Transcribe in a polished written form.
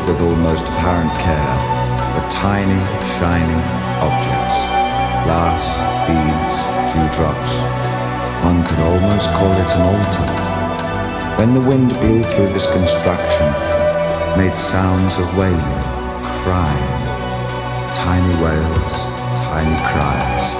with almost apparent care, were tiny, shiny objects. Glass, beads, dewdrops. One could almost call it an altar. When the wind blew through this construction, it made sounds of wailing, crying, tiny wails, tiny cries.